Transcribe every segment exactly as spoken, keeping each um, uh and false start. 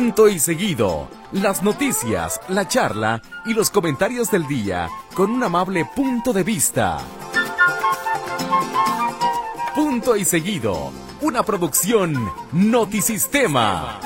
Punto y seguido. Las noticias, la charla y los comentarios del día con un amable punto de vista. Punto y seguido. Una producción Notisistema.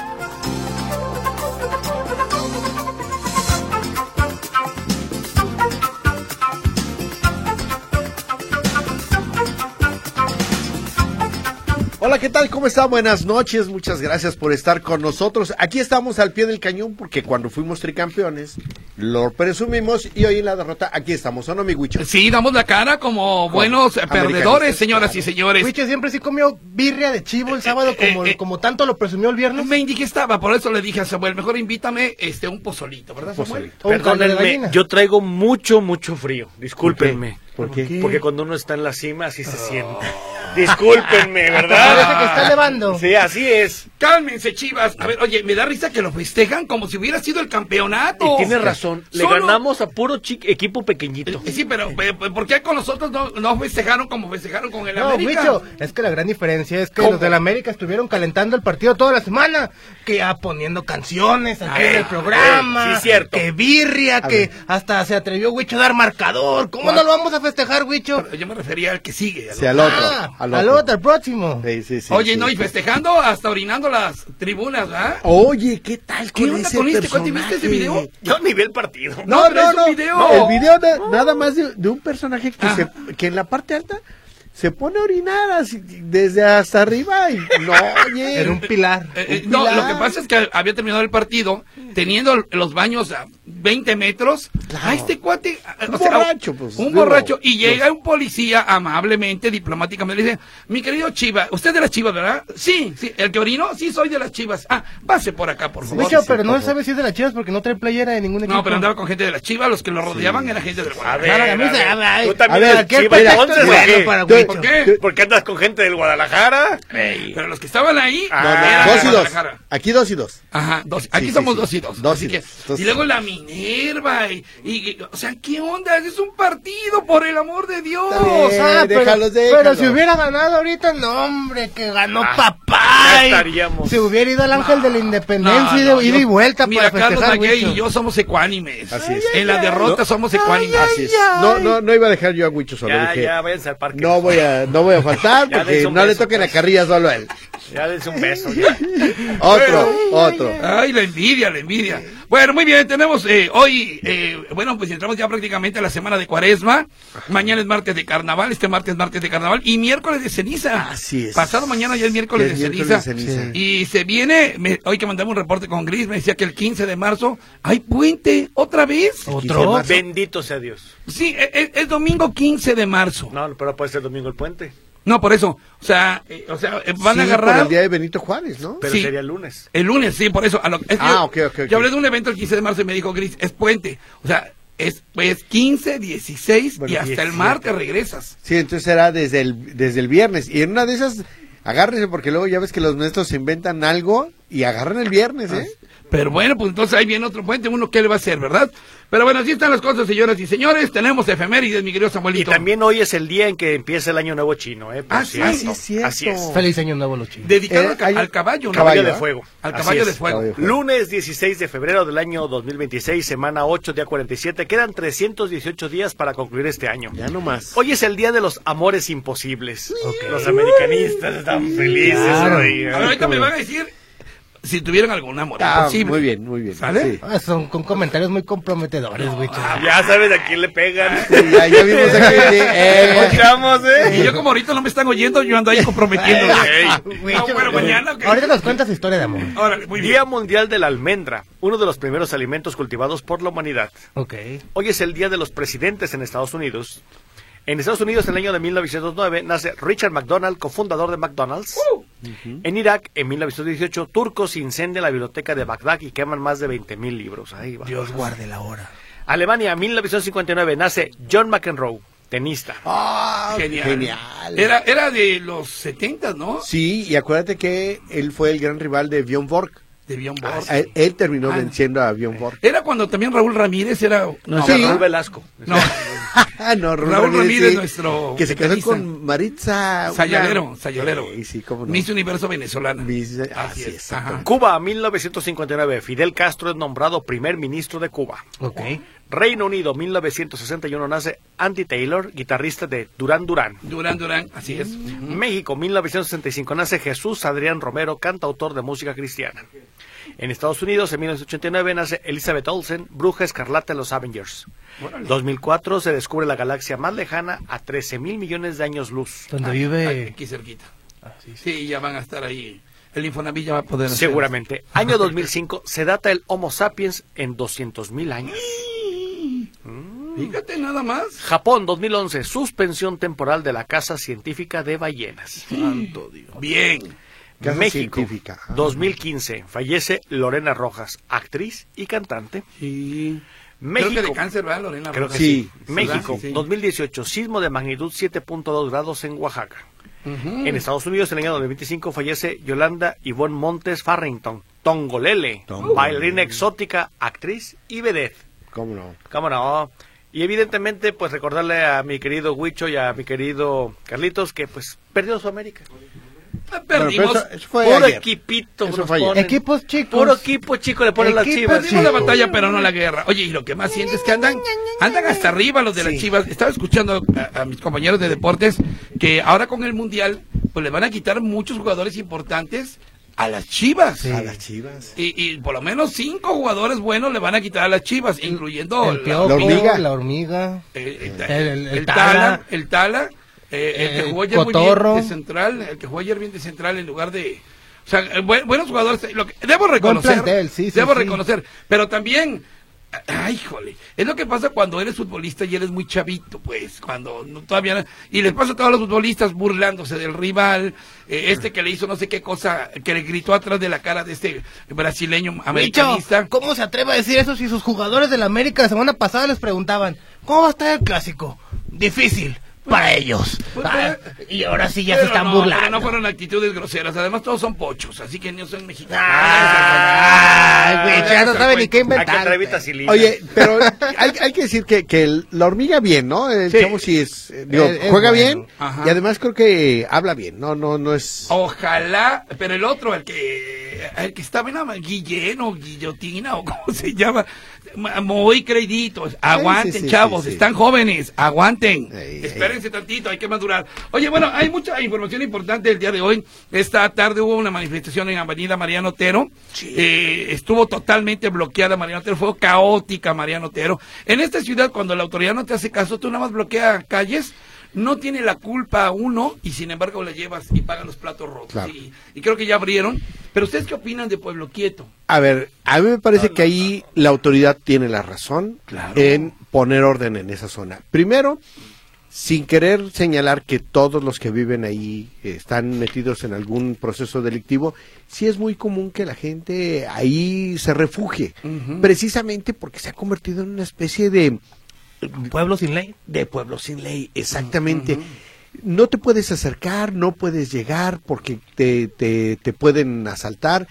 Hola, ¿qué tal? ¿Cómo está? Buenas noches, muchas gracias por estar con nosotros. Aquí estamos al pie del cañón porque cuando fuimos tricampeones lo presumimos y hoy en la derrota aquí estamos, ¿o no, mi Huicho? Sí, damos la cara como buenos perdedores, señoras claro. y señores. Huicho siempre sí comió birria de chivo el sábado como, eh, eh, como tanto lo presumió el viernes. Me indiqué estaba, por eso le dije a Samuel, mejor invítame este un pozolito, ¿verdad, Samuel? Pozolito. Perdónenme, yo traigo mucho, mucho frío, discúlpenme. ¿Por qué? ¿Por qué? Porque cuando uno está en la cima así se oh. siente. Discúlpenme, ¿verdad? Parece que está levando. Sí, así es. Cálmense, Chivas. A ver, oye, me da risa que lo festejan como si hubiera sido el campeonato. Y tienes razón, le Solo... ganamos a puro equipo pequeñito. Eh, sí, pero ¿por qué con nosotros no, no festejaron como festejaron con el no, América? No, Micho, es que la gran diferencia es que ¿Cómo? los del América estuvieron calentando el partido toda la semana, que ya poniendo canciones al fin del programa, eh, sí, cierto. que birria, a que ver. hasta se atrevió Huicho a dar marcador. ¿Cómo ¿Cuál? no lo vamos a festejar, Huicho? Pero yo me refería al que sigue. Al sí, al otro. Ah, al otro, al, otro, al próximo. Sí, sí, sí, Oye, sí, no, sí. y festejando hasta orinando las tribunas, ¿ah? Oye, ¿qué tal ¿Qué con onda ese con este? personaje? ¿Viste ese video? Yo ni vi el partido. No, no, no. no, video. no. El video de, nada más de, de un personaje que, se, que en la parte alta se pone a orinar así, desde hasta arriba y no, oye. Era un pilar. Eh, un no, pilar. lo que pasa es que había terminado el partido teniendo los baños a veinte metros. Claro. A este cuate. Un o sea, borracho, pues. Un digo, borracho. Y llega un policía amablemente, diplomáticamente, le dice: mi querido Chivas, ¿usted es de las Chivas, verdad? Sí, sí. ¿El que orinó? Sí, soy de las Chivas. Ah, pase por acá, por favor. Micho, pero no sabe si es de las Chivas porque no trae playera de ningún equipo. No, pero andaba con gente de las Chivas, los que lo rodeaban sí. era gente del Guadalajara. A ver, a ver, tú también a ver, ¿qué Chivas, entonces, bueno, para ¿Por qué? ¿Por qué andas con gente del Guadalajara? Hey. Pero los que estaban ahí ah, no, no, dos y dos. Aquí dos y dos. Ajá, dos. Aquí sí, somos sí, dos y dos. dos Así y, que, dos. y luego la Minerva y, y, y, o sea, ¿qué onda? Es un partido, por el amor de Dios. Bien, ah, déjalos, pero, déjalos. pero si hubiera ganado ahorita, no, hombre, que ganó ah, papá. Ya estaríamos. Se hubiera ido al Ángel no, de la Independencia no, no, y de ida y vuelta mira, para festejar. Carlos Maguey y yo somos ecuánimes. Así es. En la derrota no, somos ecuánimes. Ay, Así es. No, no, no iba a dejar yo a Huicho solo. Ya, dije, ya, váyanse al parque. No voy a, no voy a faltar porque no beso, le toquen pues. a Carrilla solo a él. Ya dense un beso. Ya. otro, ay, otro. Ay, ay, la envidia, la envidia. Bueno, muy bien, tenemos eh, hoy, eh, bueno, pues entramos ya prácticamente a la semana de Cuaresma. Mañana es martes de carnaval, este martes es martes de carnaval y miércoles de ceniza. Así es. Pasado mañana ya es miércoles, es de, miércoles ceniza. de ceniza. Y se viene, me, hoy que mandamos un reporte con Gris, me decía que el quince de marzo hay puente, ¿otra vez? ¿Otro? Bendito sea Dios. Sí, es, es domingo quince de marzo. No, pero puede ser domingo el puente. No, por eso, o sea, eh, o sea, van sí, a agarrar... por el día de Benito Juárez, ¿no? Pero sí, sería el lunes. El lunes, sí, por eso. A lo, es ah, yo, ok, ok, ok. Yo hablé de un evento el quince de marzo y me dijo Gris, es puente. O sea, es pues quince, dieciséis bueno, y hasta diecisiete. El martes regresas. Sí, entonces será desde el, desde el viernes. Y en una de esas, agárrense porque luego ya ves que los nuestros se inventan algo y agarran el viernes, ¿eh? Pero bueno, pues entonces ahí viene otro puente, uno que le va a hacer, ¿verdad? Pero bueno, así están las cosas, señoras y señores. Tenemos efemérides, mi querido Samuelito. Y también hoy es el día en que empieza el Año Nuevo Chino, ¿eh? Ah, sí, así es cierto. Así es. Feliz Año Nuevo los chinos. Dedicado eh, al, al caballo, ¿no? Caballo de fuego. Al caballo de fuego. caballo de fuego. Lunes dieciséis de febrero del año dos mil veintiséis, semana ocho, día cuarenta y siete. Quedan trescientos dieciocho días para concluir este año. Ya no más. Hoy es el día de los amores imposibles. Okay. Los americanistas están felices. Claro. Hoy, ¿eh? Ahorita me van a decir... si tuvieron algún amor ah, imposible. Muy bien, muy bien. ¿Sale? Sí. Ah, son con comentarios muy comprometedores, güey. No, ah, ya sabes a quién le pegan. Sí, ya, ya vimos aquí. Sí, eh, escuchamos, ¿eh? Y yo como ahorita no me están oyendo, yo ando ahí comprometiendo. No, pero mañana. Okay. Ahorita nos cuentas historia de amor. Órale, muy bien. Día Mundial de la Almendra, uno de los primeros alimentos cultivados por la humanidad. Ok. Hoy es el Día de los Presidentes en Estados Unidos. En Estados Unidos, en el año de mil novecientos nueve, nace Richard McDonald, cofundador de McDonald's. Uh, uh-huh. En Irak, en mil novecientos dieciocho, turcos incendian la biblioteca de Bagdad y queman más de veinte mil libros. Ahí va. Dios guarde la hora. Alemania, mil novecientos cincuenta y nueve, nace John McEnroe, tenista. Ah, genial. genial. Era, era de los setentas, ¿no? Sí, y acuérdate que él fue el gran rival de Bjorn Borg. de Bjorn Borg. Él, él terminó Ah. venciendo a Bjorn Borg. Era cuando también Raúl Ramírez era... No, Sí. Raúl Velasco. No, Ah, no, Raúl Ramírez, sí, nuestro que se casó vocalista. con Maritza Sayalero, una- Sayalero. Sí, sí, cómo no. Miss Universo venezolana. Miss- Así así es. es, Ajá. Cuba, mil novecientos cincuenta y nueve. Fidel Castro es nombrado primer ministro de Cuba. Ok. Reino Unido, mil novecientos sesenta y uno, nace Andy Taylor, guitarrista de Duran Duran. Durán Durán, así es. México, mil novecientos sesenta y cinco, nace Jesús Adrián Romero, cantautor de música cristiana. En Estados Unidos, en mil novecientos ochenta y nueve, nace Elizabeth Olsen, bruja escarlata en los Avengers. Órale. dos mil cuatro, se descubre la galaxia más lejana a trece mil millones de años luz. Donde Ah, vive... aquí cerquita. Sí, ya van a estar ahí. El Infonavit ya va a poder hacer. Seguramente. Año dos mil cinco, se data el Homo sapiens en doscientos mil años. Fíjate nada más. Japón, dos mil once, suspensión temporal de la Casa Científica de Ballenas. Santo Dios. Bien. Casa México, científica. Ah. dos mil quince, fallece Lorena Rojas, actriz y cantante. Sí. México, Creo que de cáncer, ¿verdad, Lorena? creo que Rojas? Sí. sí. México, Sí. dos mil dieciocho, sismo de magnitud siete punto dos grados en Oaxaca. Ujú. En Estados Unidos, en el año dos mil veinticinco, fallece Yolanda Ivonne Montes Farrington, Tongolele, Tongolele. bailarina exótica, actriz y vedette. ¿Cómo no? ¿Cómo no? Y evidentemente, pues recordarle a mi querido Huicho y a mi querido Carlitos que pues perdió su América. Perdimos. Bueno, pero eso- eso fue Puro ayer. equipito. Eso nos fue ayer. ponen. Equipos chicos. Puro equipo chico le ponen las Equipos chivas. Perdimos la Sí. batalla, pero no la guerra. Oye, y lo que más sientes es que andan, andan hasta arriba los de las Chivas. Estaba escuchando a, a mis compañeros de deportes que ahora con el Mundial, pues le van a quitar muchos jugadores importantes a las Chivas. A las Chivas. Y, y por lo menos cinco jugadores buenos le van a quitar a las Chivas, incluyendo El la- piojo, la hormiga. la hormiga. eh, el, El- el- el el Tala. Tala, el Tala, eh, el que El jugó ayer muy Cotorro. bien de central, el que jugó ayer bien de central en lugar de... O sea, eh, buen- buenos jugadores, lo que, debo reconocer, plantel, sí, sí, debo sí. reconocer, pero también, ay, híjole, es lo que pasa cuando eres futbolista y eres muy chavito, pues, cuando no- todavía, no- y les pasa a todos los futbolistas burlándose del rival, eh, este que le hizo no sé qué cosa, que le gritó atrás de la cara de este brasileño Micho, americanista. ¿cómo se atreve a decir eso si sus jugadores de la América la semana pasada les preguntaban, ¿cómo va a estar el clásico? Difícil. Para ellos. Pues, Ah, pero- y ahora sí ya Pero se están no, burlando. pero no fueron actitudes groseras, además todos son pochos, así que no son mexicanos. Ay, güey, ya no sabe ni qué Aquí inventar. atrevitas y lindas. Oye, pero hay, hay que decir que, que el- la hormiga bien, ¿no? El Sí. chavo sí es, eh, digo, Es- es juega bueno. bien Ajá. y además creo que habla bien, no, no, no es. Ojalá, pero el otro, el que el que estaba en la Guillén o Guillotina o cómo se llama, ma- muy créditos, aguanten sí, sí, chavos, sí, sí. están jóvenes, aguanten, Ey, espérense tantito, hay que madurar. Oye, bueno, hay mucha información importante el día de hoy. Esta tarde hubo una manifestación en Avenida Mariano Otero, eh, estuvo totalmente bloqueada Mariano Otero, fue caótica Mariano Otero. En esta ciudad, cuando la autoridad no te hace caso, tú nada más bloqueas calles. No tiene la culpa uno y sin embargo le llevas y pagan los platos rotos. Claro. Y, y creo que ya abrieron. Pero ¿ustedes qué opinan de Pueblo Quieto? A ver, a mí me parece que ahí la autoridad tiene la razón Claro. en poner orden en esa zona. Primero, sin querer señalar que todos los que viven ahí están metidos en algún proceso delictivo, sí es muy común que la gente ahí se refugie, Ujú. precisamente porque se ha convertido en una especie de Pueblo sin ley. de pueblo sin ley, exactamente. No te puedes acercar, no puedes llegar porque te, te, te pueden asaltar.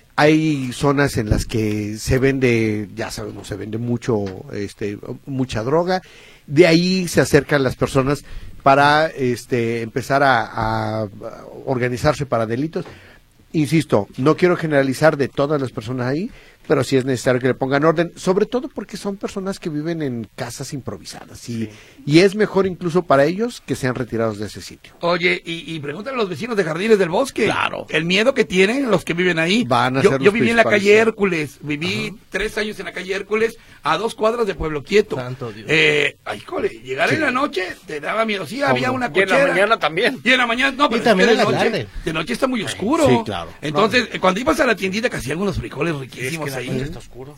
Hay zonas en las que se vende, ya sabemos, se vende mucho, este, mucha droga. De ahí se acercan las personas para, este, empezar a, a organizarse para delitos. Insisto, no quiero generalizar de todas las personas ahí, pero sí es necesario que le pongan orden, sobre todo porque son personas que viven en casas improvisadas y, y es mejor incluso para ellos que sean retirados de ese sitio. Oye, y, y pregúntale a los vecinos de Jardines del Bosque. Claro. El miedo que tienen los que viven ahí. Van a yo ser yo los viví en la principales, calle sí. Hércules. Viví tres años en la calle Hércules a dos cuadras de Pueblo Quieto. Santo Dios. Eh, ay, jole, llegar en la noche te daba miedo. Sí, había no? una Y en la cochera. mañana también. Y en la mañana, no, pero es también que en de la noche, tarde. de noche está muy oscuro. Sí, claro. Entonces, eh, cuando ibas a la tiendita que hacían unos frijoles Es riquísimos que la ahí. noche está oscuro.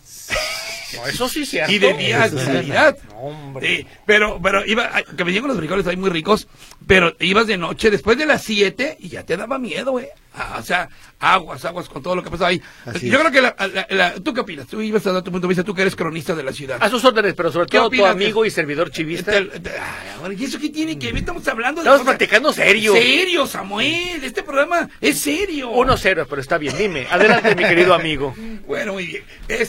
No, eso sí es cierto. Y de día, Eso es de verdad. Navidad. No, hombre. Sí, pero, pero iba, ay, que me llegan los frijoles ahí muy ricos, pero ibas de noche después de las siete y ya te daba miedo, güey. Ah, o sea, aguas, aguas con todo lo que pasó ahí. Así Yo es. creo que, la, la, la, ¿tú qué opinas? Tú ibas a dar tu punto de vista, tú que eres cronista de la ciudad. A sus órdenes, pero sobre ¿Qué todo tu opinas amigo de- y servidor chivista. Te- te- ay, ahora, ¿y eso qué tiene que ver? Estamos hablando de Estamos cosas- platicando serio. Serio, Samuel, este programa es serio. uno cero, pero está bien, dime. Adelante, mi querido amigo. Bueno, muy bien.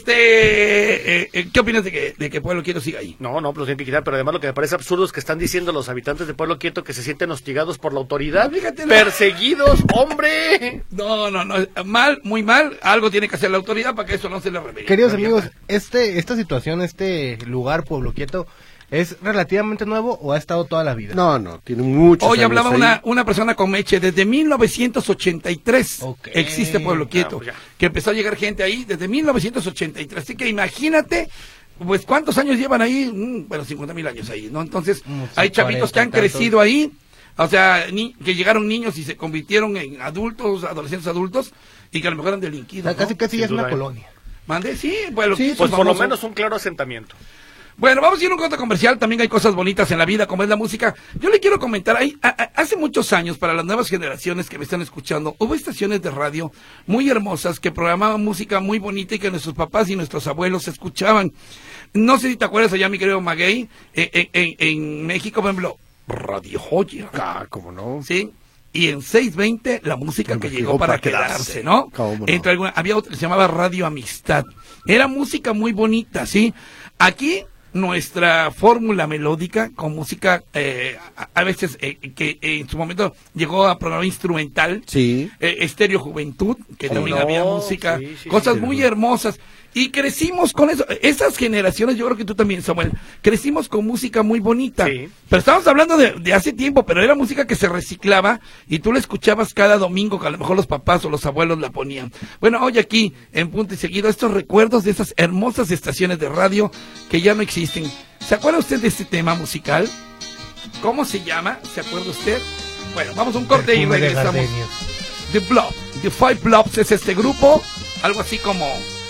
Este, eh, eh, ¿qué opinas de que, de que Pueblo Quieto siga ahí? No, no, pues lo tienen que quitar, pero además lo que me parece absurdo es que están diciendo los habitantes de Pueblo Quieto que se sienten hostigados por la autoridad. No, fíjate, no. Perseguidos, hombre. No, no, no, mal, muy mal. Algo tiene que hacer la autoridad para que eso no se le revele. Queridos No, ya amigos, está. este esta situación, este lugar Pueblo Quieto, ¿es relativamente nuevo o ha estado toda la vida? No, no, tiene muchos Hoy años hablaba ahí. una, una persona con Meche, desde mil novecientos ochenta y tres Ok. existe Pueblo Quieto, Ah, pues ya. que empezó a llegar gente ahí desde mil novecientos ochenta y tres, así que imagínate, pues cuántos años llevan ahí, mm, bueno, cincuenta mil años ahí, ¿no? Entonces, Mm, sí, hay chavitos que han cuarenta y tantos. crecido ahí, o sea, ni, que llegaron niños y se convirtieron en adultos, adolescentes adultos, y que a lo mejor han O delinquido, sea, ¿no? casi casi Sin ya es una duda. colonia. Mande, sí, Pueblo Sí, Quieto Pues es por lo famoso. menos un claro asentamiento. Bueno, vamos a ir a un corte comercial. También hay cosas bonitas en la vida, como es la música. Yo le quiero comentar, ahí, a- a- hace muchos años, para las nuevas generaciones que me están escuchando, hubo estaciones de radio muy hermosas que programaban música muy bonita y que nuestros papás y nuestros abuelos escuchaban. No sé si te acuerdas allá, mi querido Maguey, eh, eh, en, en México, por ejemplo, Radio Joya. Ah, cómo no. ¿Sí? Y en seiscientos veinte la música que llegó para quedarse, ¿no? ¿Cómo no? Entre alguna, había otra que se llamaba Radio Amistad. Era música muy bonita, ¿sí? Aquí nuestra fórmula melódica con música eh, a, a veces eh, que en su momento llegó a programa instrumental, Sí. eh, Estéreo Juventud, que ¿Cómo también no? había música, Sí, sí, cosas sí, muy sí. hermosas. Y crecimos con eso. Esas generaciones, yo creo que tú también, Samuel, crecimos con música muy bonita. Sí. Pero estamos hablando de, de hace tiempo, pero era música que se reciclaba y tú la escuchabas cada domingo, que a lo mejor los papás o los abuelos la ponían. Bueno, hoy aquí, en Punto y Seguido, estos recuerdos de esas hermosas estaciones de radio que ya no existen. ¿Se acuerda usted de este tema musical? ¿Cómo se llama? ¿Se acuerda usted? Bueno, vamos a un corte y Perfume de regresamos. gardenias. The Blob, The Five Blobs es este grupo, algo así como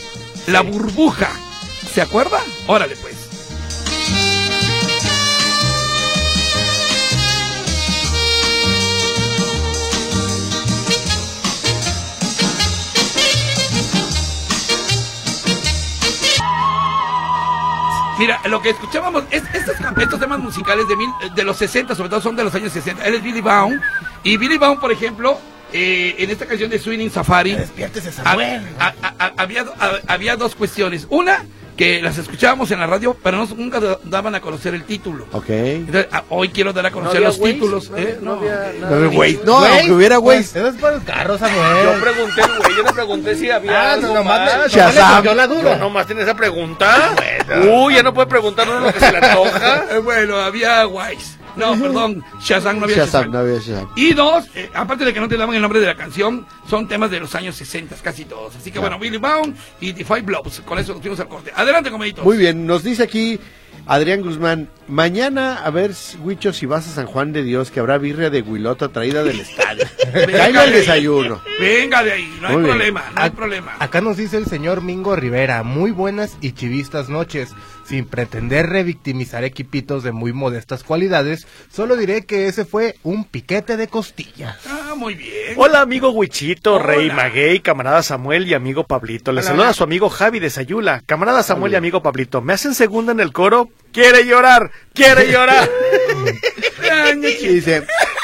La Burbuja. ¿Se acuerda? Órale pues. Mira, lo que escuchábamos, es, estos, estos temas musicales de, mil, de los sesenta, sobre todo son de los años sesenta. Él es Billy Baum. Y Billy Baum, por ejemplo, eh, en esta canción de Swinging Safari, Despiértese, ha- Samuel. ha- ha- había, ha- había dos cuestiones. Una, que las escuchábamos en la radio, pero no, nunca da- daban a conocer el título. Ok. Entonces, a- hoy quiero dar a conocer había los Waze, títulos. no ¿eh? había- no No. había No, nada. güey, no, Güey, aunque hubiera güey. pues, eso es para el carro, Samuel. Yo pregunté, güey, yo no pregunté si había Ah, algo no, nomás más. le- nomás Shazam. le cogió la duda. Yo nomás tiene esa pregunta. Uy, ya no puede preguntar uno lo que se le antoja. Eh, bueno, había Wise. No, perdón, Shazam no había Shazam, Shazam. no había Shazam. Y dos, eh, aparte de que no te daban el nombre de la canción, son temas de los años sesenta, casi todos. Así que bueno, Billy Baum y The Five Blobs. Con eso nos fuimos al corte. Adelante, comeditos. Muy bien, nos dice aquí Adrián Guzmán, mañana a ver, Huicho, si vas a San Juan de Dios, que habrá birria de Huilota traída del estadio. Traiga el de ahí. desayuno. Venga de ahí, no hay Muy bien. problema, no hay Ac- problema. Acá nos dice el señor Mingo Rivera, muy buenas y chivistas noches. Sin pretender revictimizar equipitos de muy modestas cualidades, solo diré que ese fue un piquete de costillas. Ah, muy bien. Hola, amigo Huichito, Hola. Rey Maguey, camarada Samuel y amigo Pablito. Les Hola. saluda a su amigo Javi de Sayula. Camarada Samuel y amigo Pablito, ¿me hacen segunda en el coro? ¡Quiere llorar! ¡Quiere llorar! Y dice,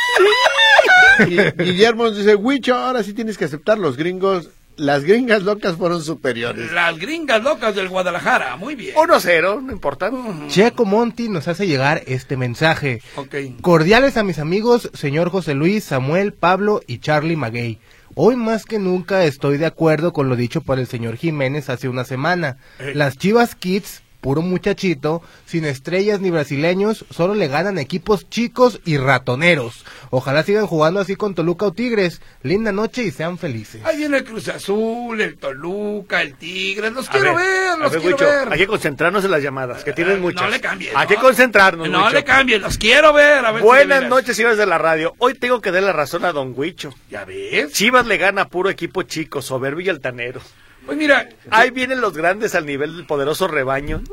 y- Guillermo nos dice, Huicho, ahora sí tienes que aceptar, los gringos, las gringas locas fueron superiores. Las gringas locas del Guadalajara, muy bien. uno cero, no importa. Checo Monti nos hace llegar este mensaje. Ok. Cordiales a mis amigos, señor José Luis, Samuel, Pablo y Charlie Maguey. Hoy más que nunca estoy de acuerdo con lo dicho por el señor Jiménez hace una semana. Eh. Las Chivas Kids, puro muchachito, sin estrellas ni brasileños, solo le ganan equipos chicos y ratoneros. Ojalá sigan jugando así con Toluca o Tigres. Linda noche y sean felices. Ahí viene el Cruz Azul, el Toluca, el Tigres. Los A quiero ver, ver, a los ver, quiero Huicho, ver. hay que concentrarnos en las llamadas, que tienen Eh, muchas. No le cambien. Hay ¿no? que concentrarnos, No Huicho. le cambien, los quiero ver. A ver si Buenas de veras. noches, señores de la radio. Hoy tengo que darle la razón a don Huicho. ¿Ya ves? Chivas le gana a puro equipo chico, soberbio y altanero. Pues mira, ahí vienen los grandes al nivel del poderoso rebaño.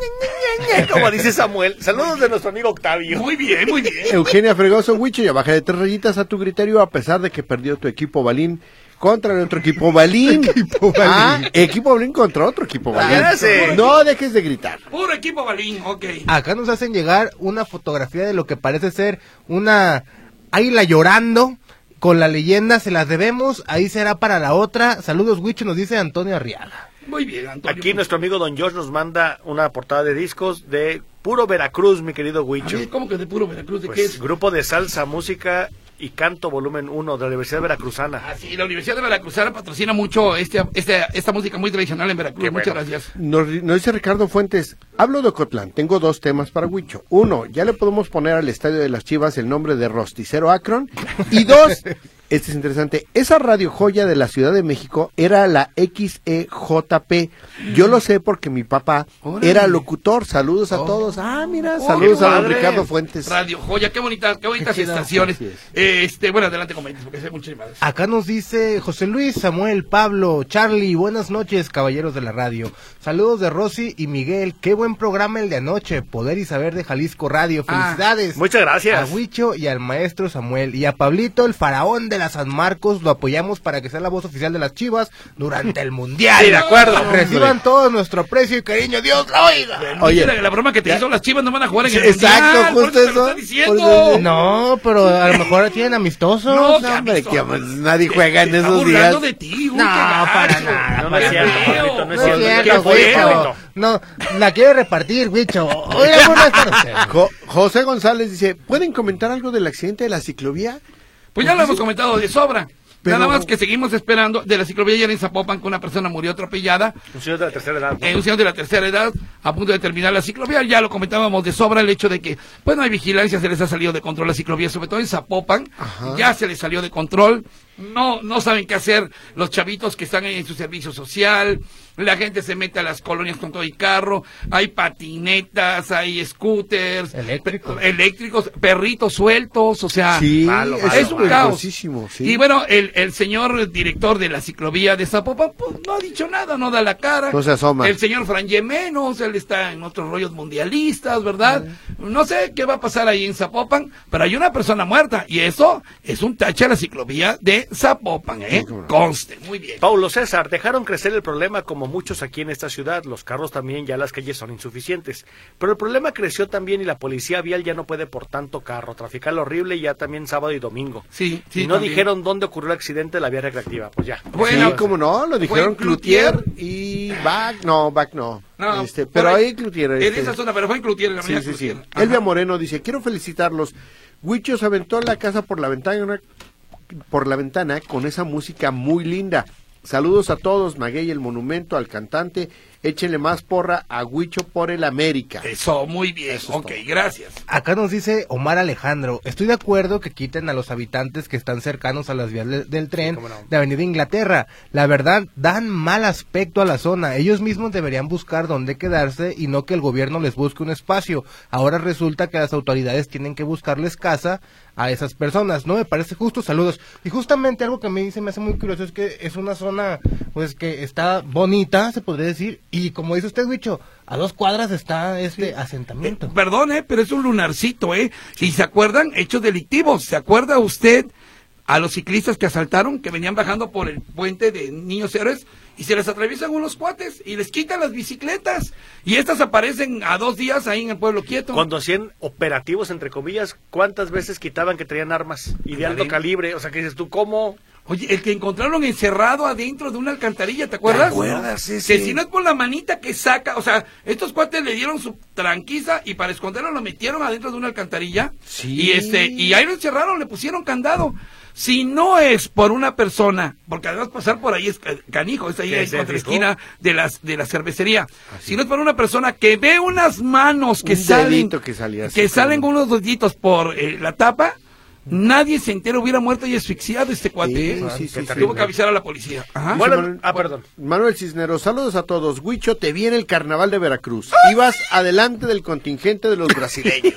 Como dice Samuel. Saludos de nuestro amigo Octavio. Muy bien, muy bien. Eugenia Fregoso, Huicho, ya baja de tres rayitas a tu criterio a pesar de que perdió tu equipo Balín contra el otro equipo Balín. Equipo Balín. Ah, equipo Balín contra otro equipo Balín. Ah, sí. No dejes de gritar. Puro equipo Balín, ok. Acá nos hacen llegar una fotografía de lo que parece ser una águila llorando. Con la leyenda se las debemos, ahí será para la otra. Saludos, Huicho, nos dice Antonio Arriaga. Muy bien, Antonio. Aquí nuestro amigo Don George nos manda una portada de discos de puro Veracruz, mi querido A Huicho. ver, ¿cómo que de puro Veracruz? ¿De Pues, qué es? grupo de salsa, música y canto volumen uno de la Universidad Veracruzana. Ah, sí, la Universidad de Veracruzana patrocina mucho este, este, esta música muy tradicional en Veracruz. Qué Muchas bueno. gracias. Nos, nos dice Ricardo Fuentes, hablo de Ocotlán, tengo dos temas para Huicho. Uno, ya le podemos poner al estadio de las Chivas el nombre de Rosticero Akron. Y dos, este es interesante, esa radio joya de la Ciudad de México era la X E J P. Yo lo sé porque mi papá Órale. era locutor. Saludos a Oh. todos. Ah, mira, Oh, saludos qué a don padre. Ricardo Fuentes. Radio Joya, qué bonitas, qué bonitas Qué chido. estaciones. Así es. Este, bueno, adelante comentes, porque sé muchas llamadas. Acá nos dice José Luis, Samuel, Pablo, Charlie, buenas noches, caballeros de la radio. Saludos de Rosy y Miguel, qué buen programa el de anoche, Poder y Saber de Jalisco Radio, Ah, felicidades. Muchas gracias. A Huicho y al maestro Samuel y a Pablito, el faraón de la San Marcos, lo apoyamos para que sea la voz oficial de las Chivas durante el Mundial. Sí, de acuerdo. Reciban todo nuestro aprecio y cariño, Dios la oiga. Oye, Mira, la broma que te hizo las Chivas no van a jugar en el Exacto, Mundial, por justo eso te lo eso, estoy diciendo. por eso- No, pero a lo mejor tienen amistosos. No, No, hombre, amistoso. que pues, nadie juega en Te está esos burlando días. de ti, uy, No, qué gacho. para nada, No, no es cierto, Pablito, no es No es cierto. cierto, ¿Qué fue, Huicho. Pablito? No, la quiero repartir, Huicho. Oiga, buenas tardes. Jo- José González dice, ¿pueden comentar algo del accidente de la ciclovía? Pues ya lo hemos comentado de sobra. Pero- Nada más que seguimos esperando de la ciclovía ayer en Zapopan que una persona murió atropellada. Un señor de la tercera edad. ¿no? Eh, un señor de la tercera edad a punto de terminar la ciclovía, ya lo comentábamos de sobra el hecho de que pues no hay vigilancia, se les ha salido de control la ciclovía, sobre todo en Zapopan, ya se les salió de control, no no saben qué hacer los chavitos que están en su servicio social, la gente se mete a las colonias con todo y carro, hay patinetas, hay scooters, Eléctricos. pe- eléctricos, perritos sueltos, o sea, Sí, malo, eso malo, es un caos. peligrosísimo, sí. Y bueno, el, el señor director de la ciclovía de Zapopan, pues no ha dicho nada, no da la cara. No se asoma. El señor Fran Yemenos, él está en otros rollos mundialistas, ¿verdad? No sé qué va a pasar ahí en Zapopan, pero hay una persona muerta y eso es un tache a la ciclovía de Zapopan, ¿eh? Conste, muy bien. Paulo César, dejaron crecer el problema como muchos aquí en esta ciudad. Los carros también, ya las calles son insuficientes. Pero el problema creció también y la policía vial ya no puede por tanto carro. Traficar horrible ya también sábado y domingo. Sí, sí. y no también. dijeron dónde ocurrió el accidente de la vía recreativa. Pues ya. Bueno, sí, como no, lo dijeron en Cloutier Cloutier. y Bach, no, Bach no. No, este, por pero ahí- ahí Cloutier. En este, esa zona, pero fue en Cloutier, en la sí, avenida sí, sí. Cloutier. Ajá. Elvia Moreno dice, quiero felicitarlos. Huicho se aventó la casa por la ventana, por la ventana con esa música muy linda. Saludos a todos, Maguey el monumento, al cantante, échenle más porra a Huicho por el América. Eso, muy bien. Eso es Ok, todo. gracias. Acá nos dice Omar Alejandro, estoy de acuerdo que quiten a los habitantes que están cercanos a las vías de- del tren cómo no. de Avenida Inglaterra. La verdad, dan mal aspecto a la zona. Ellos mismos deberían buscar dónde quedarse y no que el gobierno les busque un espacio. Ahora resulta que las autoridades tienen que buscarles casa a esas personas. No me parece justo. Saludos. Y justamente algo que a mí se me hace muy curioso es que es una zona pues que está bonita, se podría decir, y como dice usted, Huicho, a dos cuadras está este asentamiento. Perdón, eh, pero es un lunarcito, ¿eh? Y se acuerdan, hechos delictivos. ¿Se acuerda usted a los ciclistas que asaltaron, que venían bajando por el puente de Niños Héroes y se les atraviesan unos cuates y les quitan las bicicletas? Y estas aparecen a dos días ahí en el Pueblo Quieto. Cuando hacían operativos, entre comillas, ¿cuántas veces quitaban que traían armas? Y de alto Ándale. calibre. O sea, que dices tú, ¿cómo? Oye, el que encontraron encerrado adentro de una alcantarilla, ¿te acuerdas? ¿Te acuerdas ese? Que si no es por la manita que saca, o sea, estos cuates le dieron su tranquiza y para esconderlo lo metieron adentro de una alcantarilla. Sí. Y este, y ahí lo encerraron, le pusieron candado. Si no es por una persona, porque además pasar por ahí es ca- canijo, es ahí ¿Que en se contra fijó? esquina de las de la cervecería. Si no es por una persona que ve unas manos que Un salen, dedito que salía así, que salen como- con unos deditos por eh, la tapa, nadie se entera, hubiera muerto y asfixiado este cuate. Sí, ¿eh? sí, sí, Tuvo sí. que avisar a la policía. Ajá. Bueno, Manuel- ah, perdón. Manuel Cisneros, saludos a todos. Huicho, te vi en el carnaval de Veracruz. Ibas adelante del contingente de los brasileños.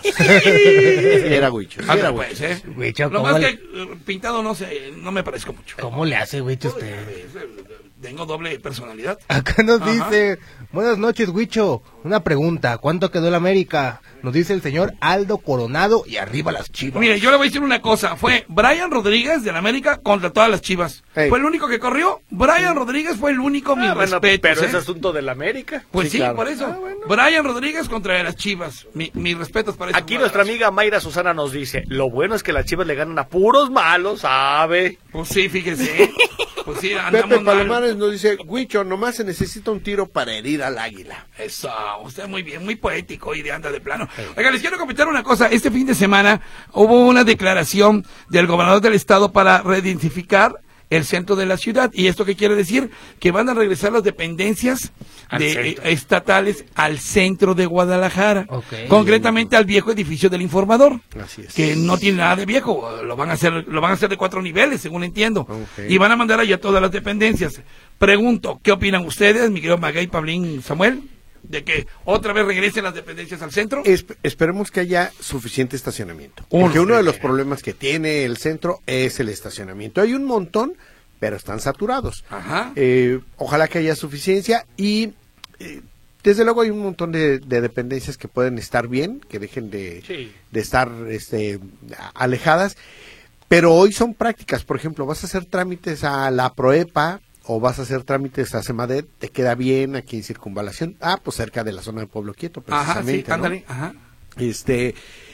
Era Huicho. sí Ah, era pues, Huicho. ¿eh? Huicho, Lo ¿cómo más le- que eh, pintado no sé, no me parezco mucho. ¿Cómo le hace, Huicho, usted? tengo doble personalidad. Acá nos Ajá. dice, buenas noches, Huicho. Una pregunta, ¿cuánto quedó el América? Nos dice el señor Aldo Coronado y arriba las Chivas. Mire, yo le voy a decir una cosa. Fue Brian Rodríguez de la América contra todas las Chivas. Hey. Fue el único que corrió. Brian Rodríguez fue el único, mi Ah, bueno, respeto. pero ¿eh? es asunto de la América. Pues Sí, sí, claro. por eso. Ah, bueno. Brian Rodríguez contra las Chivas. Mi, mis respetos para eso. Aquí nuestra amiga Mayra Susana nos dice, lo bueno es que las Chivas le ganan a puros malos, ¿sabe? Pues sí, fíjese. Pues sí, andamos Pepe mal. Palomares nos dice, Huicho, nomás se necesita un tiro para herir al águila. Eso, usted muy bien, muy poético y de anda de plano. Oiga, les quiero comentar una cosa. Este fin de semana hubo una declaración del gobernador del estado para reidentificar el centro de la ciudad. ¿Y esto qué quiere decir? Que van a regresar las dependencias Al de, centro. eh, estatales al centro de Guadalajara. Ok. Concretamente al viejo edificio del Informador. Así es. Que no tiene nada de viejo. Lo van a hacer, lo van a hacer de cuatro niveles, según entiendo. Ok. Y van a mandar allá todas las dependencias. Pregunto, ¿qué opinan ustedes, mi querido Maguey, Pablín, Samuel? De que otra vez regresen las dependencias al centro. Esp- esperemos que haya suficiente estacionamiento. Urge. Porque uno de los problemas que tiene el centro es el estacionamiento. Hay un montón, pero están saturados. Ajá. Eh, ojalá que haya suficiencia y eh, desde luego hay un montón de, de dependencias que pueden estar bien, que dejen de, Sí. de estar este, a- alejadas, pero hoy son prácticas. Por ejemplo, vas a hacer trámites a la Proepa o vas a hacer trámites a Semadet, te queda bien aquí en Circunvalación, ah, pues cerca de la zona de Pueblo Quieto, Ajá, sí, precisamente, ¿no? ándale, ajá. Este,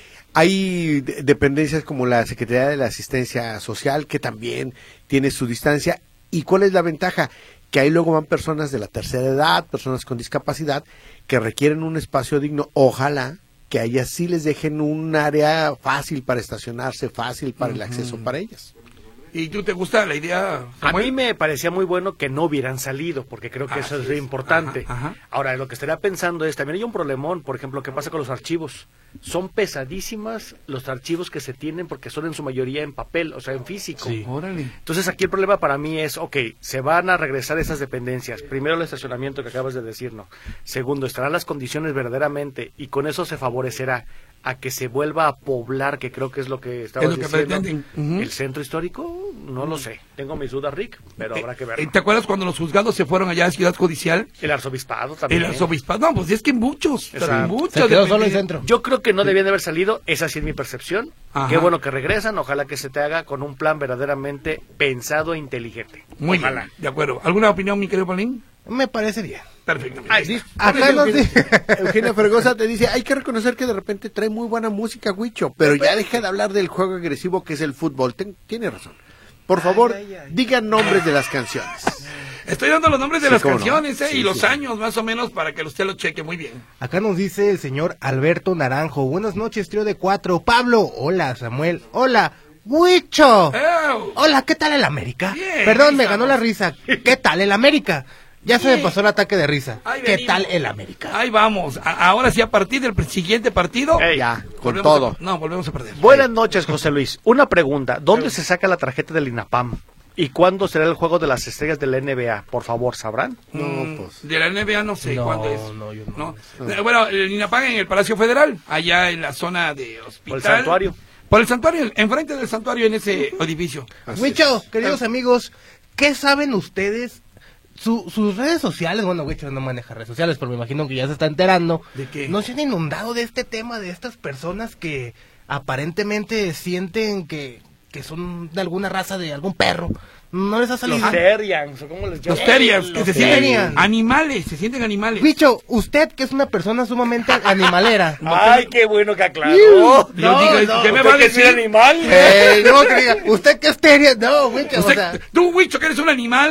hay de- dependencias como la Secretaría de la Asistencia Social que también tiene su distancia. ¿Y cuál es la ventaja? Que ahí luego van personas de la tercera edad, personas con discapacidad que requieren un espacio digno. Ojalá que ahí sí les dejen un área fácil para estacionarse, fácil para el acceso para ellas. ¿Y tú te gusta la idea, A Samuel? mí me parecía muy bueno que no hubieran salido, porque creo que eso Así es es. importante. Ajá, ajá. Ahora, lo que estaría pensando es, también hay un problemón, por ejemplo, ¿qué pasa con los archivos? Son pesadísimas los archivos que se tienen porque son en su mayoría en papel, o sea, en físico. Órale. Entonces aquí el problema para mí es, ok, se van a regresar esas dependencias. Primero el estacionamiento que acabas de decir, ¿no? Segundo, estarán las condiciones verdaderamente y con eso se favorecerá a que se vuelva a poblar, que creo que es lo que estabas Es lo que diciendo. pretenden. Ujú. El centro histórico, no lo sé. Tengo mis dudas, Rick, pero habrá que Eh, verlo. ¿Te acuerdas cuando los juzgados se fueron allá a Ciudad Judicial? El arzobispado también. El arzobispado. No, pues es que muchos. Exacto. Muchos Se quedó solo el dependencias. centro. Yo creo que no debían de haber salido, esa sí es mi percepción. Ajá. Qué bueno que regresan, ojalá que se te haga con un plan verdaderamente pensado e inteligente. Muy Ojalá. bien, de acuerdo. ¿Alguna opinión, mi querido Paulín? Me parece bien. Perfectamente. Ahí está. Acá nos Eugenia, dice... Eugenia Fregosa te dice, hay que reconocer que de repente trae muy buena música, Huicho, pero ya deja de hablar del juego agresivo que es el fútbol. Ten- tiene razón. Por favor, digan nombres de las canciones. Estoy dando los nombres de Sí, las cómo no. canciones eh, Sí, y los sí. años más o menos para que usted lo cheque muy bien. Acá nos dice el señor Alberto Naranjo. Buenas noches, trío de cuatro. Pablo. Hola, Samuel. Hola. Huicho. ¡Ew! Hola, ¿qué tal el América? Bien, Perdón, ahí me ganó la estamos. risa. ¿Qué tal el América? Ya se me Bien. pasó el ataque de risa. Ahí ¿Qué venimos. tal el América? Ahí vamos. A- ahora sí, a partir del pr- siguiente partido. Ey, Ya, con volvemos todo. a- no, volvemos a perder. Buenas noches, José Luis. Una pregunta. ¿Dónde se saca la tarjeta del INAPAM? ¿Y cuándo será el juego de las estrellas de la N B A? Por favor, ¿sabrán? No, Mm, pues. De la N B A no sé No, cuándo es. no, yo no. Eh, Bueno, el INAPAM en el Palacio Federal, allá en la zona de hospital. Por el santuario. Por el santuario, enfrente del santuario en ese edificio. Así Huicho, es. queridos amigos, ¿qué saben ustedes? Su- sus redes sociales, bueno, Huicho no maneja redes sociales, pero me imagino que ya se está enterando. ¿De qué? ¿No se han inundado de este tema de estas personas que aparentemente sienten que, que son de alguna raza de algún perro? ¿No les ha salido? Los Terians, ¿o cómo les llaman? Los terians, que Los se Terians. sienten animales, se sienten animales. Huicho, usted que es una persona sumamente animalera. Ay, qué bueno que aclaró. Yo digo, ¿qué me va a ¿Usted que decir? es animal? Eh, no, que diga, usted que es teria, no, Huicho, o Usted- sea, tú, Huicho, que eres un animal.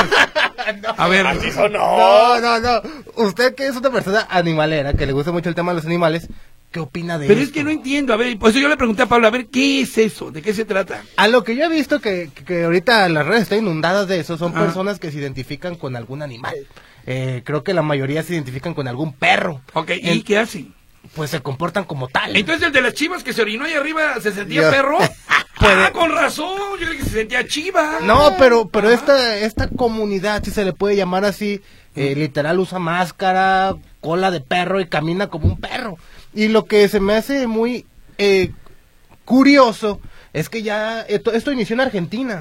A ver, Así sonó. no, no, no, usted que es una persona animalera, que le gusta mucho el tema de los animales, ¿qué opina de pero es esto? que no entiendo. A ver, por eso yo le pregunté a Pablo, a ver, ¿qué es eso? ¿De qué se trata? A lo que yo he visto que, que, que ahorita las redes están inundadas de eso, son Ah. personas que se identifican con algún animal. Eh, creo que la mayoría se identifican con algún perro. Ok, ¿y En- qué hacen? Pues se comportan como tal. Entonces el de las chivas que se orinó ahí arriba se sentía Ya. perro. Ah, con razón, yo creo que se sentía chiva. No, pero pero esta esta comunidad, si se le puede llamar así, eh, literal usa máscara, cola de perro y camina como un perro. Y lo que se me hace muy eh, curioso es que ya esto, esto inició en Argentina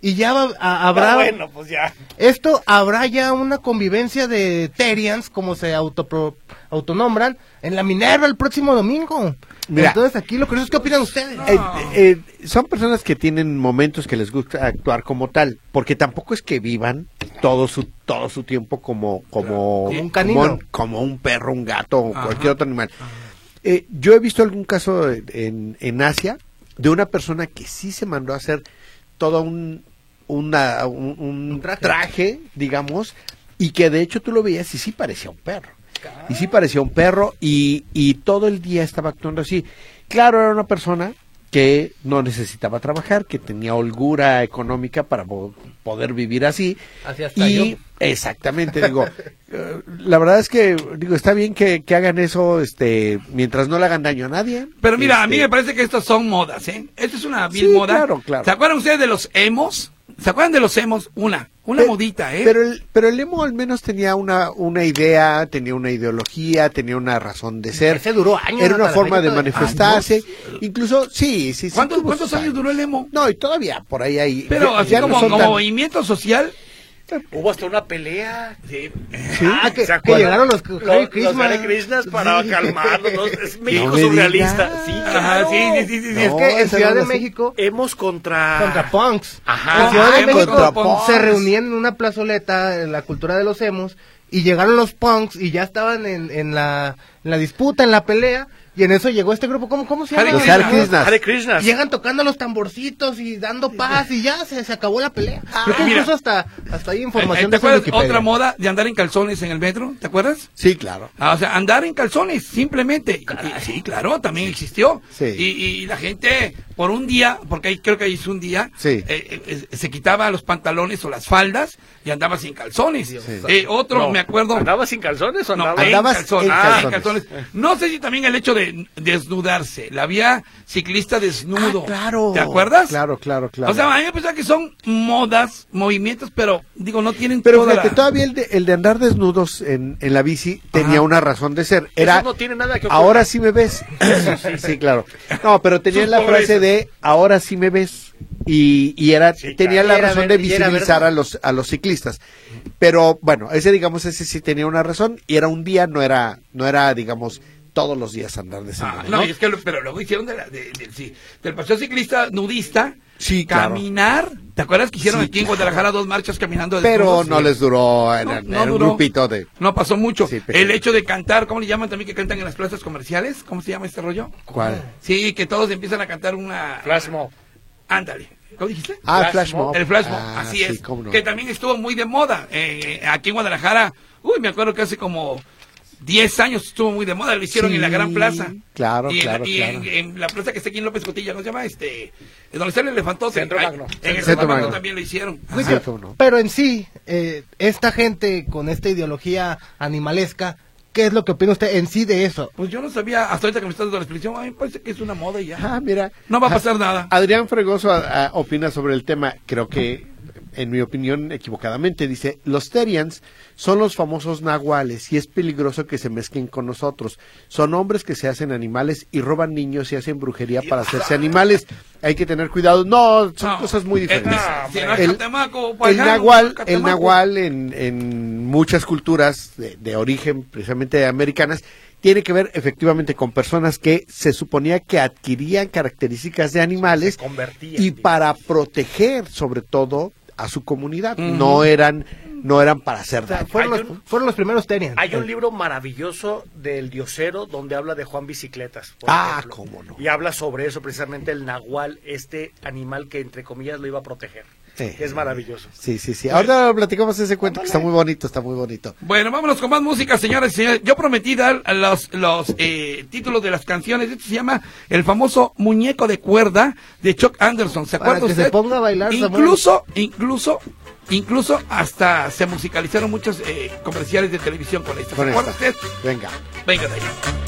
y ya va, a, habrá... Ah, bueno, pues ya. Esto, habrá ya una convivencia de Terians, como se autopro, autonombran, en la Minerva el próximo domingo. Mira. Entonces aquí lo curioso es, ¿qué opinan ustedes? Eh, eh, son personas que tienen momentos que les gusta actuar como tal, porque tampoco es que vivan todo su todo su tiempo como como Como un canino. como, como un perro, un gato o Ajá. cualquier otro animal. Eh, yo he visto algún caso en, en Asia de una persona que sí se mandó a hacer todo un una, un, un Un traje. traje, digamos, y que de hecho tú lo veías y sí parecía un perro. Y sí parecía un perro y, y todo el día estaba actuando así. Claro, era una persona que no necesitaba trabajar, que tenía holgura económica para po- poder vivir así. Así hasta y yo. exactamente, digo, eh, la verdad es que digo, está bien que, que hagan eso este mientras no le hagan daño a nadie. Pero mira, a mí Este, me parece que estas son modas, ¿eh? Esto es una vil Sí, moda. claro, claro. ¿Se acuerdan ustedes de los emos? ¿Se acuerdan de los emos? Una, una Pe- modita, ¿eh? Pero el, pero el emo al menos tenía una, una idea, tenía una ideología, tenía una razón de ser. Ese duró años. Era una hasta la forma de fecha, manifestarse. Incluso, sí, sí, sí. ¿Cuántos, tuvo cuántos sus años duró el emo? No, y todavía por ahí hay. Pero ya- así ya no como, son como tan- movimiento social. Hubo hasta una pelea. Sí. Ah, que, ¿Se que acuerdan? llegaron los Los, Hare los Krishna. Hare Krishnas para Sí. calmarlos, ¿no? Es México me surrealista. digas. Sí, Ajá, claro. sí, sí, sí, sí, sí. Es No, que en esa Ciudad no de la sé. México, Hemos contra... contra punks. Ajá. En Ciudad de Ah, México contra punks. se reunían en una plazoleta, en la cultura de los emos, y llegaron los punks y ya estaban en, en, la, en la disputa, en la pelea, y en eso llegó este grupo, ¿cómo, cómo se llama? Hare Los Hare Krishna. Krishnas. Hare Krishnas. Y llegan tocando los tamborcitos y dando paz y ya se, se acabó la pelea. Creo que mira. incluso hasta, hasta hay Eh, información ¿Te de eso en acuerdas Wikipedia. otra moda de andar en calzones en el metro? ¿Te acuerdas? Sí, claro. Ah, o sea, andar en calzones, simplemente. Y- sí, claro, también existió. Sí. Y, y la gente, por un día, porque ahí creo que hizo un día, Sí. eh, eh, eh, se quitaba los pantalones o las faldas y andaba sin calzones. Sí. Eh, otro, No, me acuerdo. ¿Andaba sin calzones o No, andaba? en Andabas calzones. en Ah, en calzones. calzones. No sé si también el hecho de desnudarse. La había ciclista desnudo. Ah, claro. ¿Te acuerdas? Claro, claro, claro. O sea, a mí me parece que son modas, movimientos, pero digo, no tienen Pero toda fíjate, la... todavía el de, el de andar desnudos en, en la bici tenía Ajá. una razón de ser. Era, Eso no tiene nada que ocurrir. ahora sí me ves. sí, sí, claro. No, pero tenía Sus la frase pobrezas. de, ahora sí me ves. Y, y era, Sí, tenía claro. la Y era razón ver- de y era visibilizar verdad. a los, a los ciclistas. Pero bueno, ese digamos, ese sí tenía una razón y era un día, no era, no era, digamos, todos los días andar desnudo, Ah, ¿no? no, y es que lo- pero luego hicieron de la, de- de- sí, del paseo ciclista nudista, Sí, claro. caminar. ¿Te acuerdas que hicieron Sí, aquí en claro. Guadalajara dos marchas caminando Pero desnudos? no Sí. les duró, era, No, era no un duró. grupito de... No pasó mucho. Sí, pequeño. El hecho de cantar, ¿cómo le llaman también que cantan en las plazas comerciales? ¿Cómo se llama este rollo? ¿Cuál? Sí, que todos empiezan a cantar una... Flash mob. Ándale. ¿Cómo dijiste? Ah, Flash Flash mob. Mob. El flash mob, Ah, así sí, es. cómo no. Que también estuvo muy de moda. Eh, aquí en Guadalajara, uy, me acuerdo que hace como diez años estuvo muy de moda. Lo hicieron Sí, en la Gran Plaza. claro, y en, claro, y claro. En, en la plaza que está aquí en López Cotilla, ¿cómo se llama? Este, donde está el elefantote. Centro Ay, Magno. En el Centro Centro Magno Magno. también lo hicieron. Ah, sí, cómo no. Pero en sí, eh, esta gente con esta ideología animalesca, ¿qué es lo que opina usted en sí de eso? Pues yo no sabía, hasta ahorita que me estás dando la explicación, a mí me parece que es una moda y ya. Ah, mira. No va a pasar nada. Adrián Fregoso a- a- opina sobre el tema, creo que, en mi opinión, equivocadamente, dice, los Terians son los famosos nahuales y es peligroso que se mezclen con nosotros. Son hombres que se hacen animales y roban niños y hacen brujería para hacerse animales. Hay que tener cuidado. No, son No. cosas muy diferentes. Eh, si no es El- catemaco, pues El ya, no, nahual, el catemaco. nahual en, en muchas culturas de, de origen precisamente americanas tiene que ver efectivamente con personas que se suponía que adquirían características de animales Se convertían, y digamos. para proteger sobre todo a su comunidad. Ujú. No eran no eran para hacer O sea, daño. fueron, Hay los, un- fueron los primeros Terians. Hay un libro maravilloso del Diosero donde habla de Juan Bicicletas. por Ah, ejemplo. cómo no. Y habla sobre eso, precisamente el nahual, este animal que entre comillas lo iba a proteger. Sí. Es maravilloso. Sí, sí, sí. Ahora platicamos ese cuento que está muy bonito, está muy bonito. Bueno, vámonos con más música, señoras y señores. Yo prometí dar los, los eh, títulos de las canciones. Esto se llama el famoso Muñeco de Cuerda de Chuck Anderson. ¿Se Para acuerda que usted? se ponga a bailar, Samuel. Incluso, incluso, incluso hasta se musicalizaron muchos eh, comerciales de televisión con esto. ¿Se Con acuerda esta. usted? Venga. Venga de ahí.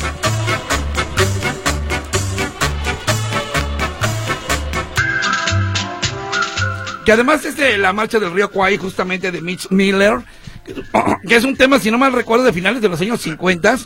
Que además es de la marcha del río Kwai, justamente de Mitch Miller, que, que es un tema, si no mal recuerdo, de finales de los años cincuenta.